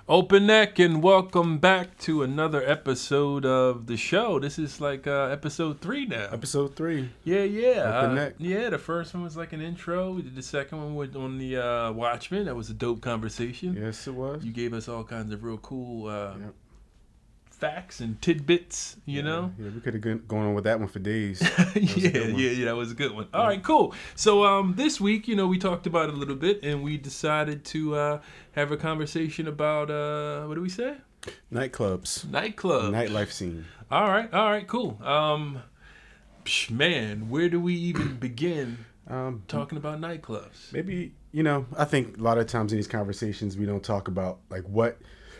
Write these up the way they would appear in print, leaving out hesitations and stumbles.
Open neck and welcome back to another episode of the show. This is like episode 3 now. Episode 3. Yeah. Open neck. Yeah, the first one was like an intro. We did the second one with on the Watchmen. That was a dope conversation. Yes, it was. You gave us all kinds of real cool Yep. facts and tidbits, you know? Yeah, we could have gone on with that one for days. Yeah, that was a good one. All right, cool. So this week, we talked about it a little bit, and we decided to have a conversation about, what do we say? Nightclubs. Nightclubs. Nightlife scene. All right, cool. Man, where do we even begin talking about nightclubs? Maybe, I think a lot of times in these conversations we don't talk about like what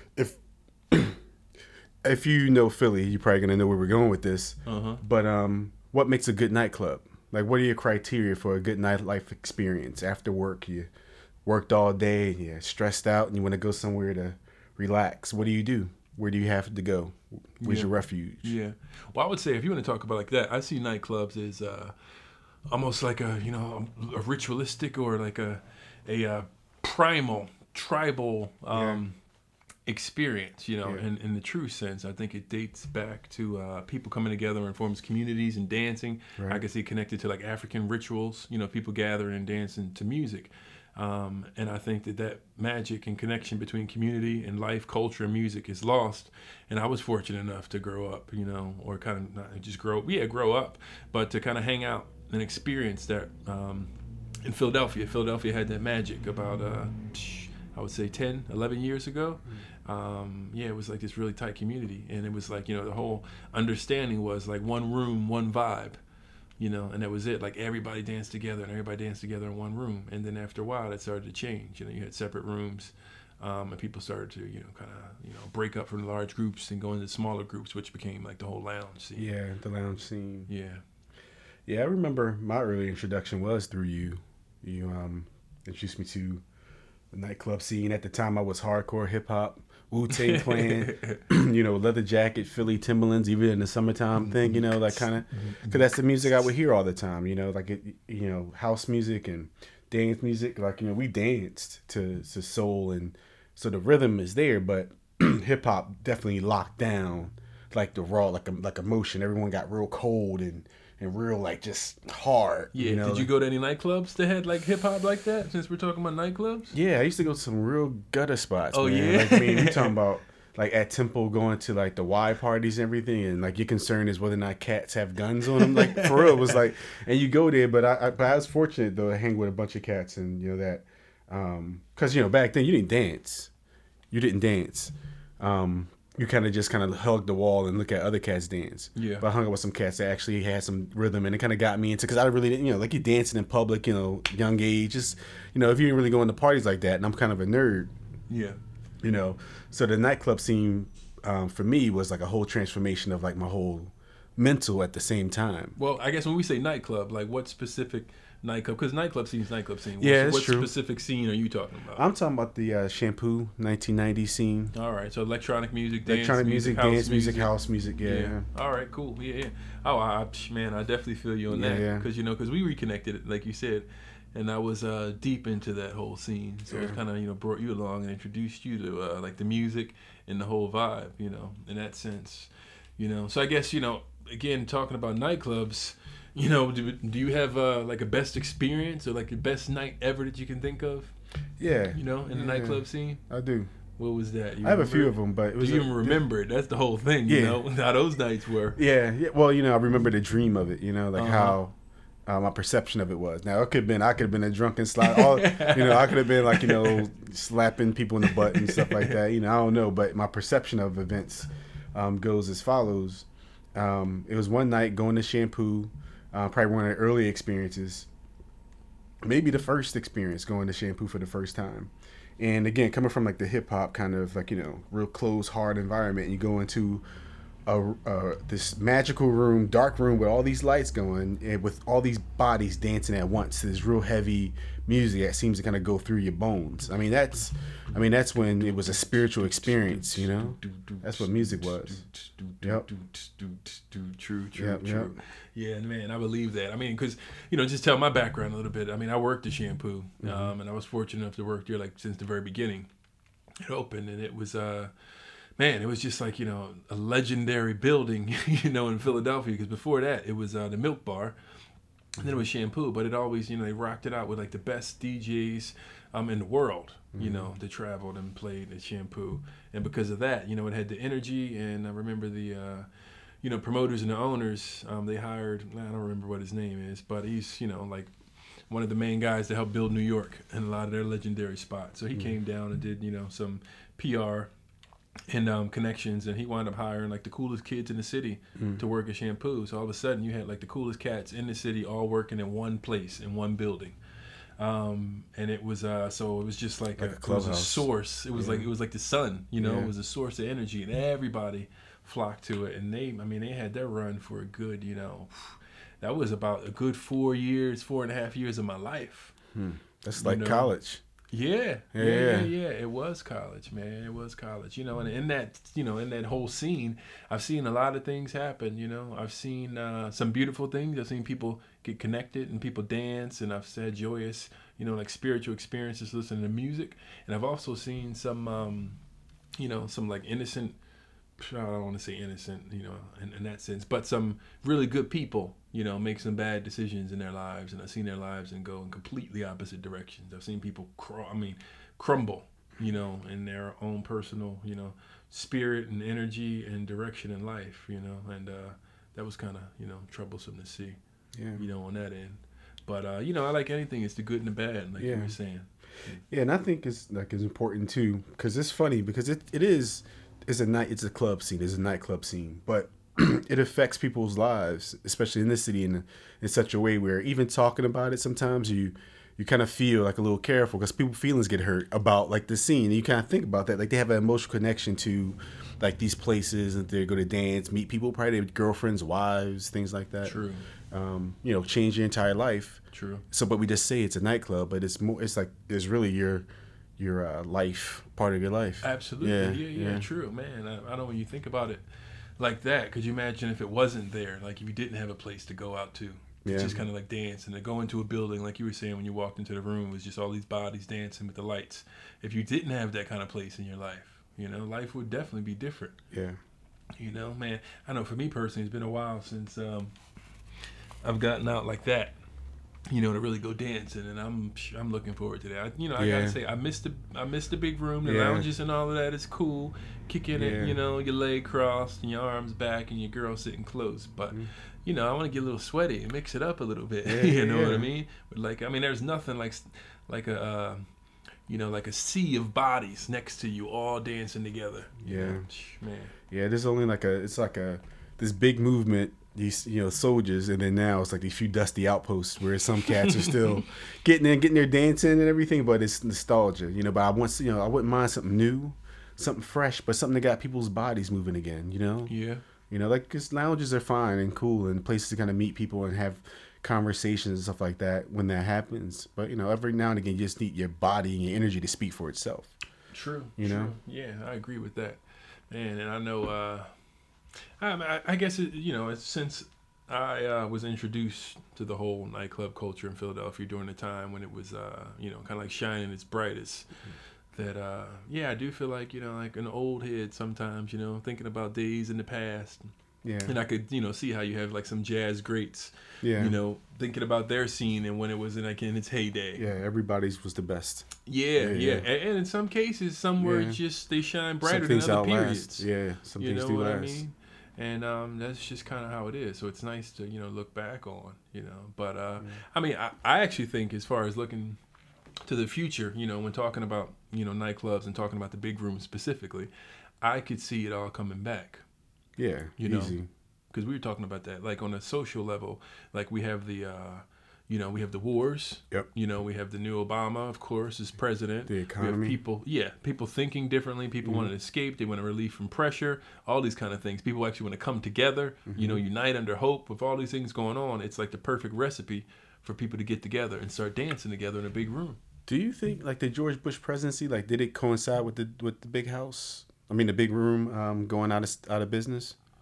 if you know Philly, you're probably gonna know where we're going with this. But what makes a good nightclub? Like, what are your criteria for a good nightlife experience after work? You worked all day, you're stressed out, and you want to go somewhere to relax. What do you do? Where do you have to go? Where's your refuge? Yeah. Well, I would say if you want to talk about like that, I see nightclubs as almost like a ritualistic or like a primal tribal experience, in the true sense. I think it dates back to people coming together and forms communities and dancing. Right. I can see connected to like African rituals, people gathering and dancing to music. And I think that magic and connection between community and life, culture, and music is lost. And I was fortunate enough to grow up, or kind of not just grow up, but to kind of hang out and experience that in Philadelphia. Philadelphia had that magic about, I would say 10, 11 years ago. It was like this really tight community. And it was like, the whole understanding was like one room, one vibe. And that was it. Like everybody danced together and everybody danced together in one room. And then after a while, it started to change. You had separate rooms, and people started to, kind of, break up from large groups and go into smaller groups, which became like the whole lounge scene. Yeah, the lounge scene. Yeah. Yeah, I remember my early introduction was through you. You introduced me to the nightclub scene. At the time, I was hardcore hip hop. Wu-Tang Clan, leather jacket, Philly Timberlands, even in the summertime thing, like kind of, because that's the music I would hear all the time, like, house music and dance music. Like, we danced to soul, and so the rhythm is there, but hip hop definitely locked down, like the raw, like emotion. Everyone got real cold and real, like, just hard. Yeah. Did you go to any nightclubs that had like hip hop like that? Since we're talking about nightclubs. Yeah, I used to go to some real gutter spots. Oh, man. yeah. Like, you're talking about like at Temple going to like the Y parties and everything, and like your concern is whether or not cats have guns on them. Like, for real, it was like, and you go there, but I was fortunate though to hang with a bunch of cats, and that, because back then you didn't dance. You kind of hug the wall and look at other cats dance. Yeah. But I hung out with some cats that actually had some rhythm, and it kind of got me into, because I really didn't, like, you're dancing in public, young age, just, if you didn't really go into parties like that, and I'm kind of a nerd. Yeah. So the nightclub scene for me was like a whole transformation of like my whole mental at the same time. Well, I guess when we say nightclub, like what specific nightclub? Because nightclub scene is nightclub scene. Yeah, that's what true. Specific scene are you talking about? I'm talking about the Shampoo 1990 scene. All right, so electronic music, dance music, dance music, house music. Yeah. All right, cool. Yeah. Oh, man, I definitely feel you on that. Yeah. Because we reconnected, like you said, and I was deep into that whole scene. So it kind of brought you along and introduced you to like the music and the whole vibe. In that sense. So I guess again, talking about nightclubs. Do you have like a best experience or like your best night ever that you can think of? Yeah. In the nightclub scene? I do. What was that? I have a few of them, but it was. Do you even remember it? That's the whole thing, how those nights were. Yeah. Well, I remember the dream of it, like how my perception of it was. Now, I could have been a drunken slide. I could have been like, slapping people in the butt and stuff like that. I don't know. But my perception of events goes as follows. It was one night going to Shampoo. Probably one of the early experiences, maybe the first experience going to Shampoo for the first time. And again, coming from like the hip hop kind of like, real closed, hard environment, and you go into this magical room, dark room with all these lights going, and with all these bodies dancing at once. This real heavy music that seems to kind of go through your bones. I mean, that's when it was a spiritual experience. That's what music was. Yep. True. Yep. Yeah, man, I believe that. I mean, because just tell my background a little bit. I mean, I worked at Shampoo, and I was fortunate enough to work there like since the very beginning. it opened, and it was man, it was just like, you know, a legendary building, you know, in Philadelphia. Because before that, it was the Milk Bar, and then it was Shampoo. But it always, you know, they rocked it out with like the best DJs in the world, you know, that traveled and played at Shampoo. And because of that, you know, it had the energy. And I remember the you know, promoters and the owners, they hired, I don't remember what his name is, but he's, you know, like one of the main guys to help build New York and a lot of their legendary spots. So he came down and did, you know, some PR and connections, and he wound up hiring like the coolest kids in the city to work at Shampoo. So all of a sudden, you had like the coolest cats in the city all working in one place in one building, and it was so it was just like, like a clubhouse. it was a source. It was like the sun, you know. It was a source of energy, and everybody flocked to it. And they had their run for a good, you know, that was about a good 4.5 years of my life. That's like know? college. Yeah. It was college, man. It was college. You know, and in that, you know, in that whole scene, I've seen a lot of things happen. You know, I've seen some beautiful things. I've seen people get connected and people dance, and I've had joyous, you know, like spiritual experiences listening to music. And I've also seen some, you know, some like innocent. I don't want to say innocent, you know, in that sense, but some really good people, you know, make some bad decisions in their lives, and I've seen their lives and go in completely opposite directions. I've seen people crumble, you know, in their own personal, you know, spirit and energy and direction in life, you know, and that was kind of, you know, troublesome to see, you know, on that end. But you know, I like anything. It's the good and the bad, like you were saying. Yeah, and I think it's important too, because it's funny because it is. It's a club scene. It's a nightclub scene, but it affects people's lives, especially in this city, in such a way where even talking about it, sometimes you kind of feel like a little careful because people's feelings get hurt about like the scene. And you kind of think about that, like they have an emotional connection to like these places, and they go to dance, meet people, probably their girlfriends, wives, things like that. True. You know, change your entire life. True. So, but we just say it's a nightclub, but it's more. It's like it's really your life, part of your life. Absolutely. Yeah. True, man. I know when you think about it like that, could you imagine if it wasn't there? Like if you didn't have a place to go out to just kind of like dance, and to go into a building, like you were saying, when you walked into the room, it was just all these bodies dancing with the lights. If you didn't have that kind of place in your life, you know, life would definitely be different. Yeah. You know, man, I know for me personally, it's been a while since I've gotten out like that, you know, to really go dancing, and I'm looking forward to that. I gotta say, I miss the big room, the lounges and all of that. It's cool, kicking it, you know, your leg crossed and your arms back, and your girl sitting close. But you know, I want to get a little sweaty and mix it up a little bit. You know what I mean? But like, I mean, there's nothing like a you know, like a sea of bodies next to you, all dancing together. You know? Man. Yeah, there's only this big movement. These, you know, soldiers, and then now it's like these few dusty outposts where some cats are still getting their dancing and everything, but it's nostalgia, you know. But I wouldn't mind something new, something fresh, but something that got people's bodies moving again, you know. Yeah. You know, like, cause lounges are fine and cool and places to kind of meet people and have conversations and stuff like that when that happens. But you know, every now and again, you just need your body and your energy to speak for itself. True. You know. Yeah, I agree with that, man. And I know. I guess you know, since I was introduced to the whole nightclub culture in Philadelphia during the time when it was you know, kind of like shining its brightest, that I do feel like, you know, like an old head sometimes, you know, thinking about days in the past. Yeah. And I could, you know, see how you have like some jazz greats, you know, thinking about their scene and when it was in its heyday. Yeah, everybody's was the best. Yeah. And in some cases, some were just, they shine brighter than other periods. Yeah, some things do last. You know what I mean? And that's just kind of how it is. So it's nice to, you know, look back on, you know. But, I mean, I actually think as far as looking to the future, you know, when talking about, you know, nightclubs and talking about the big room specifically, I could see it all coming back. Yeah, you know, easy. Because we were talking about that, like on a social level, like we have the, you know, we have the wars. Yep. You know, we have the new Obama, of course, as president. The economy. We have people thinking differently. People want to escape. They want to relief from pressure. All these kind of things. People actually want to come together. You know, unite under hope. With all these things going on, it's like the perfect recipe for people to get together and start dancing together in a big room. Do you think like the George Bush presidency, like did it coincide with the big house? I mean, the big room going out of business?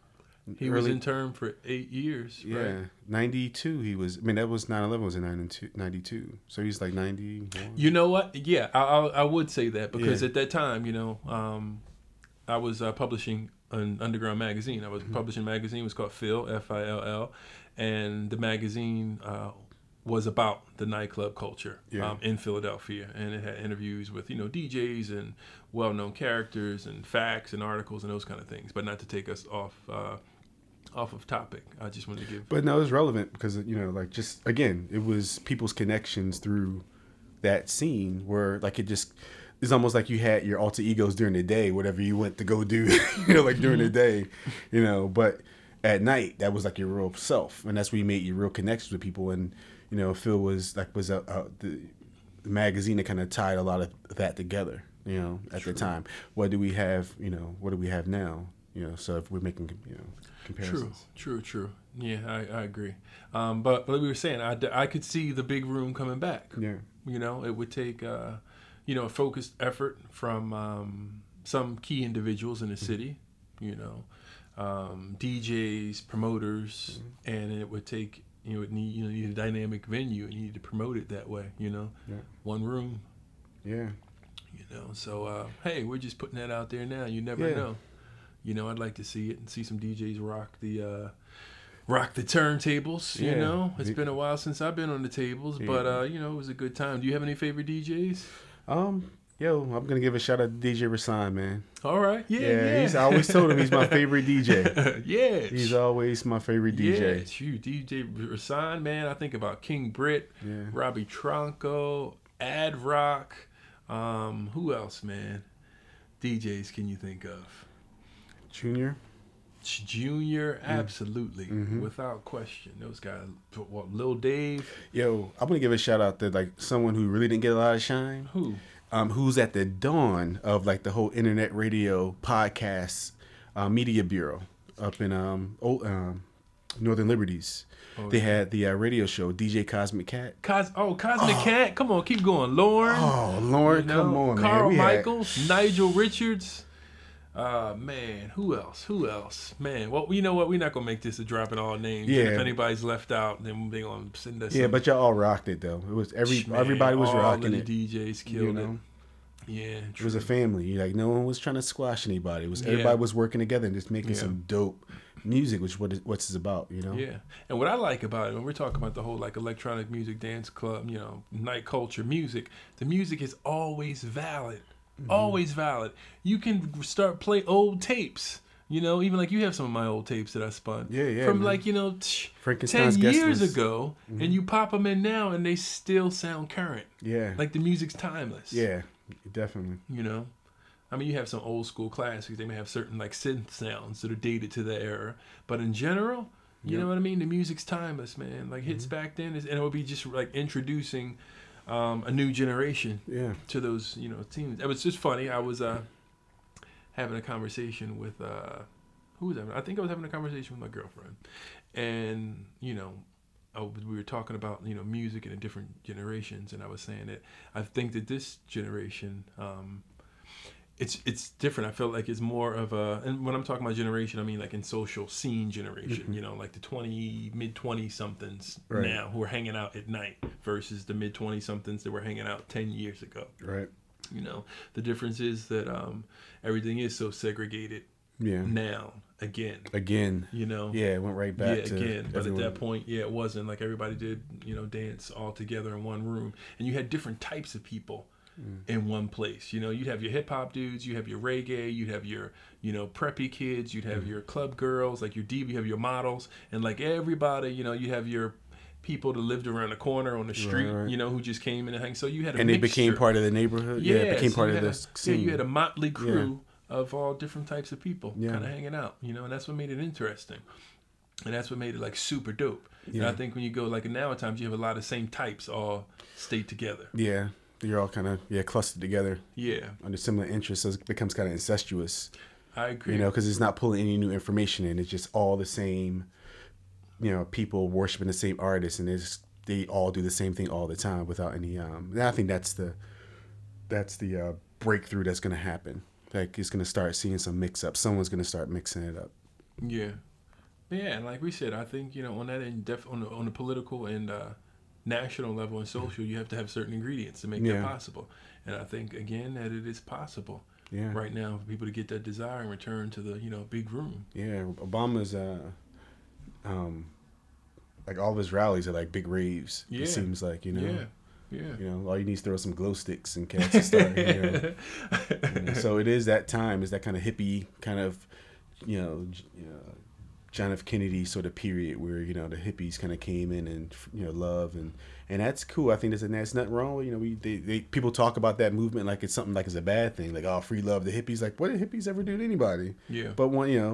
He was interned for 8 years. Yeah, right? 92. He was. I mean, that was 9/11 was in 92. So he's like 91. You know what? Yeah, I would say that because at that time, I was publishing an underground magazine. I was publishing a magazine. It was called Phil, Fill, and the magazine was about the nightclub culture in Philadelphia, and it had interviews with DJs and well-known characters and facts and articles and those kind of things. But not to take us off of topic, I just wanted to give. But no, it's relevant because like just again, it was people's connections through that scene where like it's almost like you had your alter egos during the day, whatever you went to go do, like during the day, but at night that was like your real self, and that's where you made your real connections with people. And Phil was the magazine that kind of tied a lot of that together, at the time. What do we have? What do we have now? So if we're making comparisons. True. Yeah, I agree. But like we were saying, I could see the big room coming back. Yeah. It would take a focused effort from some key individuals in the city, DJs, promoters, and it would take you need a dynamic venue, and you need to promote it that way. One room. Yeah. So hey, we're just putting that out there now. You never know. I'd like to see it and see some DJs rock the turntables. It's been a while since I've been on the tables, but it was a good time. Do you have any favorite DJs? I'm gonna give a shout out to DJ Rasan, man. All right, yeah. I always told him he's my favorite DJ. Yeah, he's always my favorite DJ. Yeah, it's you, DJ Rasan, man. I think about King Britt, Robbie Tronco, Ad Rock. Who else, man? DJs can you think of? Junior, absolutely, without question. Those guys, Lil Dave. I'm gonna give a shout out to like someone who really didn't get a lot of shine. Who? Who's at the dawn of like the whole internet radio podcast media bureau up in Northern Liberties. They had the radio show DJ Cosmic Cat. Cosmic Cat. Come on, keep going, Lauren. Oh, Lauren, come on, man. Carl Michaels, Nigel Richards. Man, who else? Man, well, you know what? We're not gonna make this a dropping all names. Yeah. And if anybody's left out, then they're gonna send us. Yeah, but y'all all rocked it though. It was everybody was rocking it. The DJs killed it. Yeah, true. It was a family. Like no one was trying to squash anybody. It was everybody was working together and just making some dope music, which is what it's about. Yeah, and what I like about it when we're talking about the whole like electronic music, dance club, night culture music, the music is always valid. Always valid. You can play old tapes. Even like you have some of my old tapes that I spun. Yeah. From man. like 10 years ago, and you pop them in now, and they still sound current. Yeah. Like the music's timeless. Yeah, definitely. I mean, you have some old school classics. They may have certain like synth sounds that are dated to the era, but in general, you know what I mean. The music's timeless, man. Like hits back then, and it would be just like introducing a new generation to those teams. It was just funny. I was having a conversation with who was that? I think I was having a conversation with my girlfriend, and we were talking about music in the different generations, and I was saying that I think that this generation it's different. I felt like it's more of and when I'm talking about generation, I mean like in social scene generation, like the mid 20 somethings now who are hanging out at night versus the mid 20 somethings that were hanging out 10 years ago. Right. The difference is that everything is so segregated now again. It went right back to again. But at that point, it wasn't like everybody did, dance all together in one room, and you had different types of people in one place. You'd have your hip hop dudes, you have your reggae, you'd have your, preppy kids, you'd have your club girls, like your diva, you have your models, and like everybody, you have your people that lived around the corner on the street, who just came in and hang. So you had a mixture. They became part of the neighborhood. It became part of the scene. You had a motley crew of all different types of people kind of hanging out, and that's what made it interesting. And that's what made it like super dope. And I think when you go like now at times you have a lot of same types all stayed together. Yeah. You're all kind of clustered together. Yeah. Under similar interests, so it becomes kind of incestuous. I agree. Because it's not pulling any new information in. It's just all the same, people worshiping the same artists, and they all do the same thing all the time without any. And I think that's the breakthrough that's going to happen. Like it's going to start seeing some mix up. Someone's going to start mixing it up. Yeah. Yeah, and like we said, I think on that end, on the political and national level and social, you have to have certain ingredients to make that Yeah. possible. And I think again that it is possible Yeah. right now for people to get that desire and return to the big room. Yeah. Obama's um like all of his rallies are like big raves. Yeah. It seems like, Yeah. all you need is throw some glow sticks and cats to start. So it is that time, is that kind of hippie kind of, John F. Kennedy sort of period where the hippies kind of came in and love and that's cool. I think there's nothing wrong with people talk about that movement like it's something like it's a bad thing, like, oh, free love the hippies. Like, what did hippies ever do to anybody? Yeah. But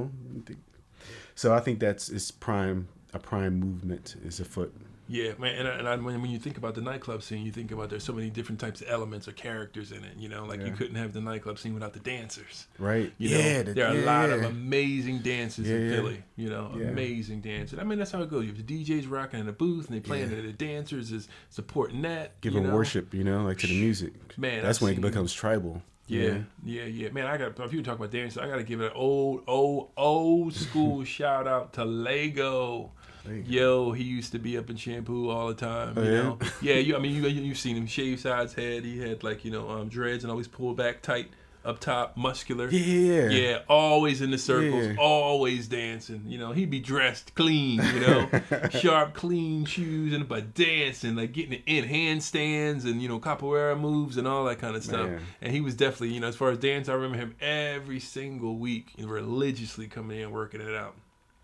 so I think it's a prime movement is afoot. Yeah, man, and when you think about the nightclub scene, you think about there's so many different types of elements or characters in it. You couldn't have the nightclub scene without the dancers. Right. There are a lot of amazing dancers in Yeah. Philly. Amazing dancers. I mean, that's how it goes. You have the DJs rocking in the booth and they playing it. The dancers is supporting that. Giving worship, like to the music. Man, that's when it becomes tribal. Yeah. Man, if you talk about dancers, I gotta give it an old school shout out to Lego. Yo, he used to be up in Shampoo all the time. Yeah, you've seen him shave sides head. He had dreads and always pulled back tight up top, muscular. Yeah, always in the circles, always dancing. He'd be dressed clean, sharp, clean shoes, but dancing, like getting in handstands and capoeira moves and all that kind of stuff. Man. And he was definitely, as far as dance, I remember him every single week religiously coming in working it out.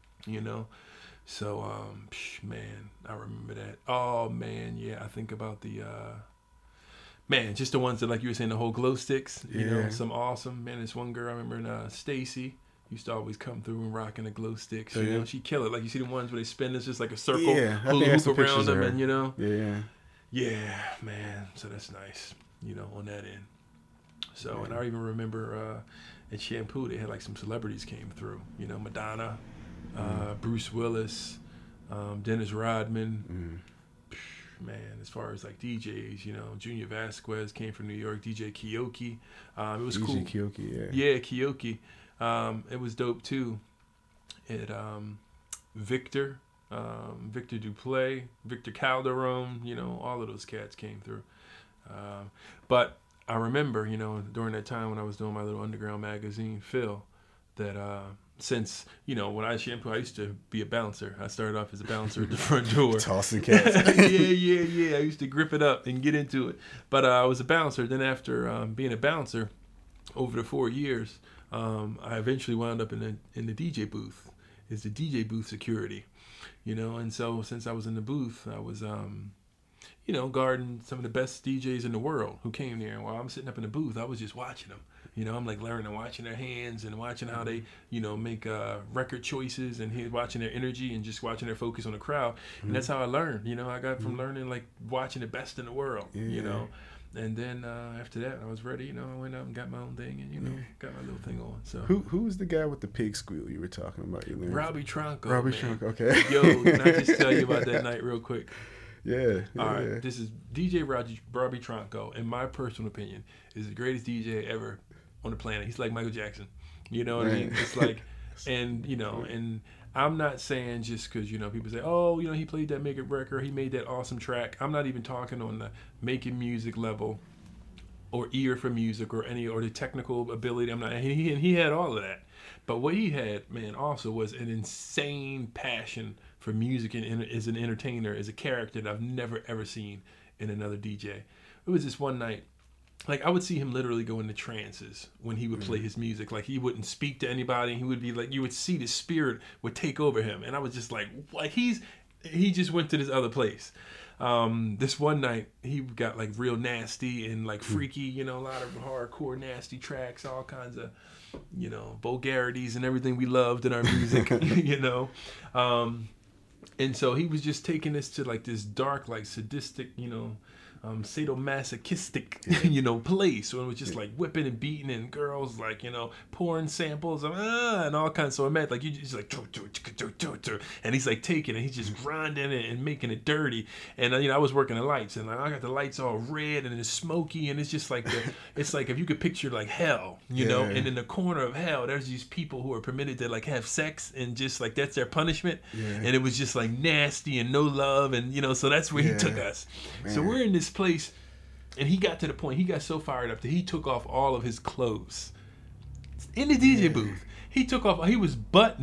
So, man, I remember that. Oh, man, yeah, I think about the, just the ones that, like you were saying, the whole glow sticks, some awesome, man, this one girl, I remember, Stacy, used to always come through and rocking the glow sticks, she'd kill it. Like, you see the ones where they spin, it's just like a circle, hoop around them, and, Yeah, man, so that's nice, on that end. So, and I even remember, at Shampoo, they had, like, some celebrities came through, Madonna, Bruce Willis, Dennis Rodman. Man, as far as like DJs, Junior Vasquez came from New York. DJ Keoki, it was cool. Keoki, yeah, Keoki. It was dope too. It Victor Duplay, Victor Calderon. All of those cats came through. But I remember, during that time when I was doing my little underground magazine, Phil, that since when I Shampoo, I used to be a bouncer. I started off as a bouncer at the front door, tossing cats. yeah. I used to grip it up and get into it. But I was a bouncer. Then after being a bouncer, over the 4 years, I eventually wound up in the DJ booth. It's the DJ booth security, And so since I was in the booth, I was guarding some of the best DJs in the world who came there. And while I'm sitting up in the booth, I was just watching them. I'm like learning and watching their hands and watching how they, make record choices and watching their energy and just watching their focus on the crowd. And that's how I learned. I got from learning, like watching the best in the world, And then after that, I was ready. I went out and got my own thing and, got my little thing on. So Who was the guy with the pig squeal you were talking about? Robbie Tronco. Robbie man. Tronco, okay. Yo, can I just tell you about that night real quick? Yeah. All right. This is DJ Robbie Tronco, in my personal opinion, is the greatest DJ ever on the planet. He's like Michael Jackson. You know what I mean? It's like, and and I'm not saying just because people say, oh, he played that mega record, he made that awesome track. I'm not even talking on the making music level, or ear for music, or the technical ability. I'm not. And he had all of that, but what he had, man, also was an insane passion for music and as an entertainer, as a character that I've never ever seen in another DJ. It was this one night. Like, I would see him literally go into trances when he would play his music. Like, he wouldn't speak to anybody. He would be like, you would see the spirit would take over him. And I was just like, what? He just went to this other place. This one night, he got like real nasty and like freaky, a lot of hardcore nasty tracks, all kinds of, vulgarities and everything we loved in our music, And so he was just taking this to like this dark, like sadistic, sadomasochistic, you know, place where it was just like whipping and beating and girls like, you know, pouring samples of and all kinds. So it meant like you just like and he's like taking it, he's just grinding it and making it dirty. And you know, I was working the lights and I got the lights all red and it's smoky and it's just like it's like if you could picture like hell, you know, and in the corner of hell there's these people who are permitted to like have sex and just like that's their punishment. And it was just like nasty and no love and you know, so that's where he took us. So we're in this place and he got to the point, he got so fired up that he took off all of his clothes in the DJ booth. He took off, he was butt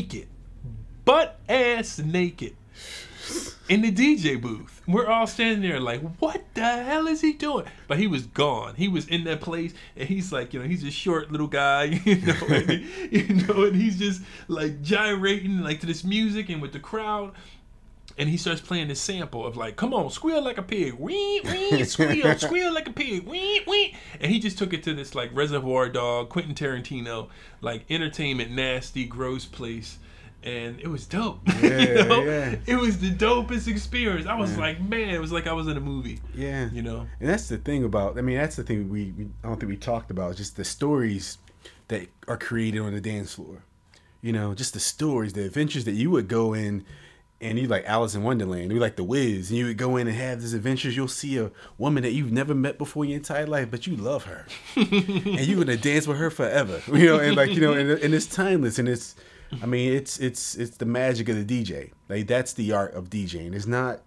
ass naked in the DJ booth. We're all standing there like, what the hell is he doing? But he was gone. He was in that place and he's like, you know, he's a short little guy, you know, and he's just like gyrating like to this music and with the crowd. And he starts playing this sample of like, come on, squeal like a pig, wee, wee, squeal like a pig, wee, wee. And he just took it to this like Reservoir Dog, Quentin Tarantino, like entertainment, nasty, gross place. And it was dope. Yeah, you know? yeah. It was the dopest experience. I was like, man, it was like I was in a movie. Yeah. You know? And that's the thing about, I mean, that's the thing we I don't think we talked about, just the stories that are created on the dance floor. You know, just the stories, the adventures that you would go in. And you like Alice in Wonderland, you like The Wiz, and you would go in and have these adventures. You'll see a woman that you've never met before in your entire life, but you love her, and you're gonna dance with her forever. You know, and like you know, and it's timeless, and it's, I mean, it's the magic of the DJ. Like that's the art of DJing. There's not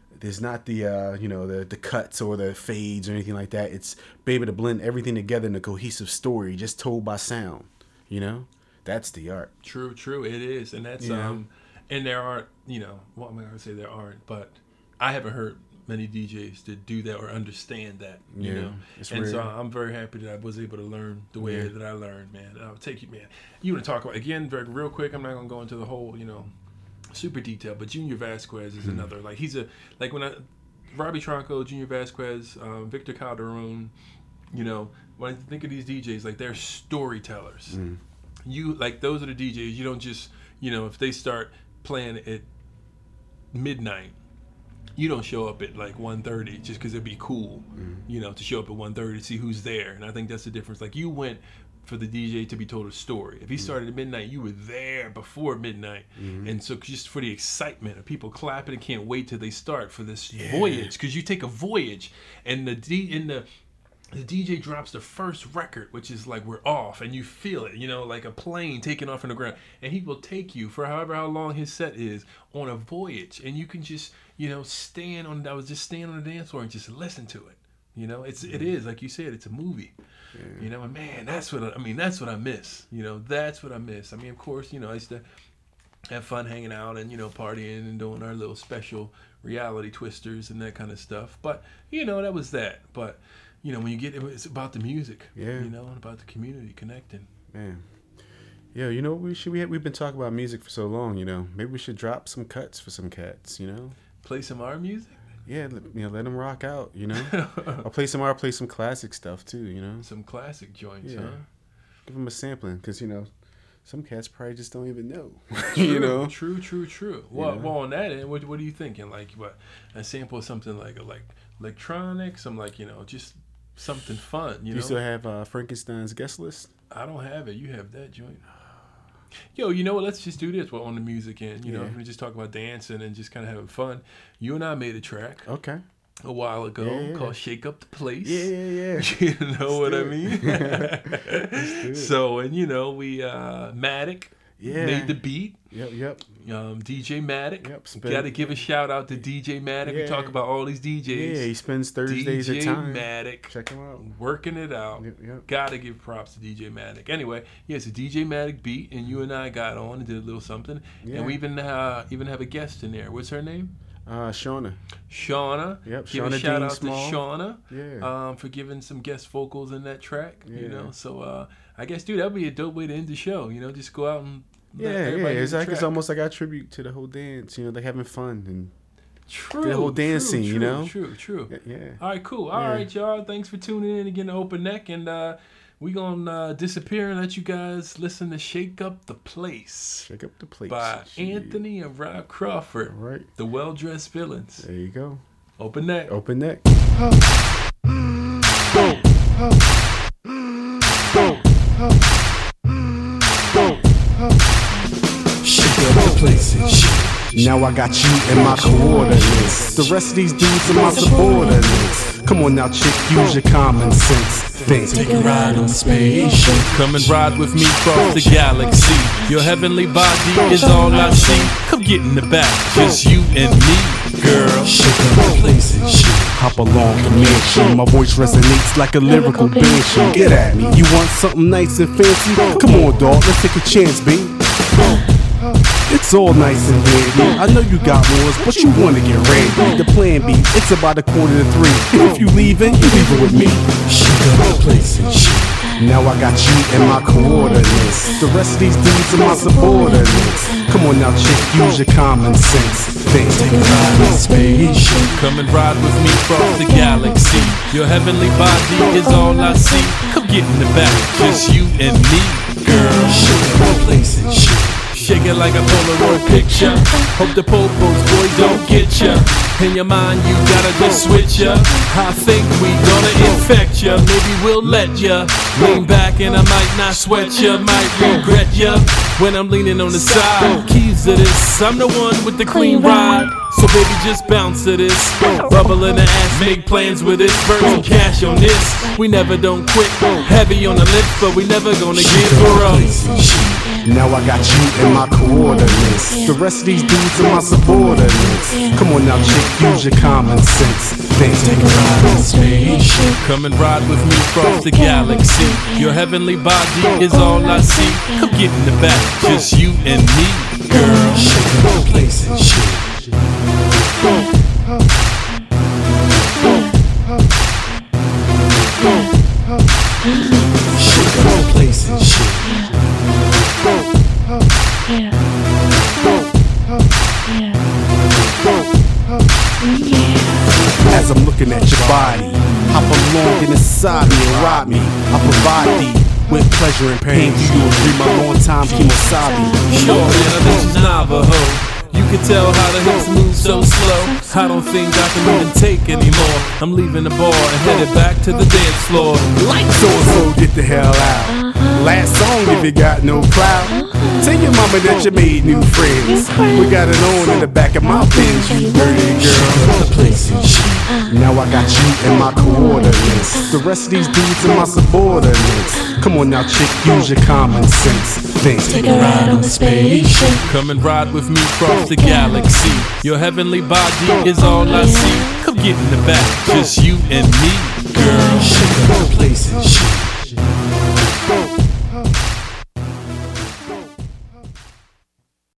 the you know the cuts or the fades or anything like that. It's be able to blend everything together in a cohesive story, just told by sound. You know, that's the art. True, it is, and that's and there aren't, you know, well, I'm not going to say there aren't, but I haven't heard many DJs that do that or understand that, you know. And so I'm very happy that I was able to learn the way that I learned, man. And I'll take you, man. You want to talk about, again, very real quick, I'm not going to go into the whole, you know, super detail, but Junior Vasquez is another, like he's a, like when Robbie Tronco, Junior Vasquez, Victor Calderon, you know, when I think of these DJs, like they're storytellers. You, like those are the DJs, you don't just, you know, if they start playing at midnight, you don't show up at like 1:30 just because it'd be cool, you know, to show up at 1:30 to see who's there. And I think that's the difference. Like you went for the DJ to be told a story. If he started at midnight, you were there before midnight. And so just for the excitement of people clapping and can't wait till they start for this voyage, because you take a voyage and the DJ drops the first record, which is like we're off, and you feel it, you know, like a plane taking off from the ground. And he will take you for however how long his set is on a voyage, and you can just, you know, stand on the dance floor and just listen to it. You know, it is like you said, it's a movie. You know, and man, that's what I miss. You know, that's what I miss. I mean, of course, you know, I used to have fun hanging out and, you know, partying and doing our little special reality twisters and that kind of stuff. But, you know, that was that. But you know, when you get it's about the music, you know, and about the community connecting. Man, yeah, you know, we've been talking about music for so long. You know, maybe we should drop some cuts for some cats. You know, play some our music. Yeah, you know, let them rock out. You know, I'll play some classic stuff too. You know, some classic joints, huh? Give them a sampling, because you know, some cats probably just don't even know. True, you know, true. Well, on that end, what are you thinking? Like, what, a sample of something like electronic, some like, you know, just something fun, you know. You still have Frankenstein's guest list? I don't have it. You have that joint. Yo, you know what? Let's just do this. Well, on the music end, you know, we just talk about dancing and just kind of having fun. You and I made a track. Okay. A while ago called "Shake Up the Place." Yeah. You know what I mean? So, and you know, we Matic made the beat. Yep. DJ Matic. Yep. Got to give a shout out to DJ Matic. We talk about all these DJs. Yeah, he spends Thursdays at time. DJ Matic. Check him out. Working it out. Yep. Got to give props to DJ Matic. Anyway, it's a DJ Matic beat, and you and I got on and did a little something. Yeah. And we even have a guest in there. What's her name? Shauna. Yep. Give a shout out Small. to Shauna. Yeah. For giving some guest vocals in that track. Yeah. You know, so I guess, dude, that'd be a dope way to end the show. You know, just go out and it's almost like a tribute to the whole dance. You know, like having fun and the whole dance scene. You know, true. Yeah. All right, cool. All right, y'all. Thanks for tuning in again to Open Neck, and we gonna disappear and let you guys listen to "Shake Up the Place." Shake Up the Place by Anthony and Rob Crawford. All right. The Well Dressed Villains. There you go. Open neck. Open neck. Now I got you in my coordinates. The rest of these dudes are my subordinates. Come on now, chick, use your common sense. Think. Take a ride on the spaceship. Come and ride with me across the galaxy. Your heavenly body is all I see. Come get in the back, just you and me, girl. Shake up places, shit. Hop along the mansion. My voice resonates like a lyrical banshee. Get at me. You want something nice and fancy? Come on, dog. Let's take a chance, babe. It's all nice and dandy. I know you got wars, but you wanna get ready. The plan B, it's about 2:45. If you leaving, you leaving with me. Shake up places, shit. Now I got you in my coordinates. The rest of these dudes are my subordinates. Come on now, chick, use your common sense. Think. Take a ride on the spaceship. Come and ride with me across the galaxy. Your heavenly body is all I see. Come get in the back, just you and me, girl. Shake up places, shit. Shake it like a Polaroid picture. Hope the popos, boy, don't get ya. In your mind, you gotta just switch ya. I think we gonna infect ya. Maybe we'll let ya lean back and I might not sweat ya. Might regret ya when I'm leaning on the side. Keys to this, I'm the one with the clean ride. So baby, just bounce to this. Bubble in the ass, make plans with it. Burn some cash on this. We never don't quit. Heavy on the lips, but we never gonna give her up. Now I got you in my coordinates. The rest of these dudes are my subordinates. Come on now, chick, use your common sense. Think. Take a ride on the spaceship. Come and ride with me across the galaxy. Your heavenly body is all I see. Come get in the back, just you and me, girl. Shake up places, shit. Shake up places, shit. As I'm looking at your body, hop along and inside me and ride me. I provide thee with pleasure and pain. You agree my long time Kemosabe. Sure, man, this is Navajo. You can tell how the hips move so slow. I don't think I can even take anymore. I'm leaving the bar and headed back to the dance floor. Like so, get the hell out. Last song if you got no clout. Tell your mama that you made new friends. We got it on in the back of my Benz, you dirty girl. The places, shit. Now I got you in my coordinates. The rest of these dudes are my subordinates. Come on now, chick, use your common sense. Think. Take a ride on the spaceship. Come and ride with me across the galaxy. Your heavenly body is all I see. Come get in the back, just you and me, girl. Shake up places, shit.